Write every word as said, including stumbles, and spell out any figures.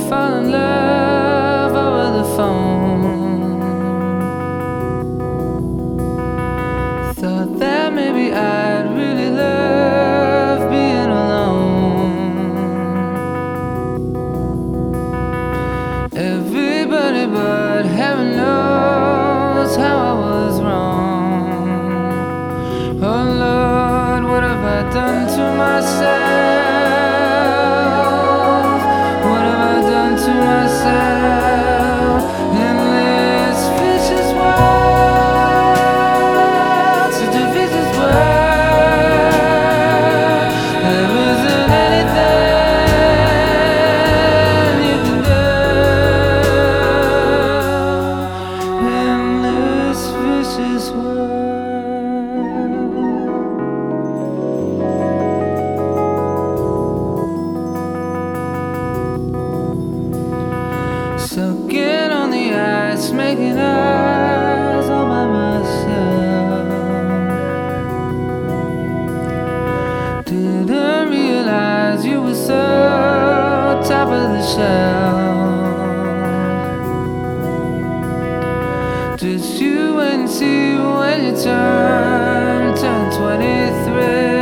fall in love over the phone. Thought that maybe I'd really love being alone. Everybody but heaven knows how I was wrong. Oh Lord, what have I done to myself? What have I done to myself? Endless vicious world, such a vicious world. There isn't anything you can do. Endless vicious world. Sucking on the ice, making eyes all by myself. Didn't realize you were so top of the shelf. Just you and see when you turn, turn twenty-three.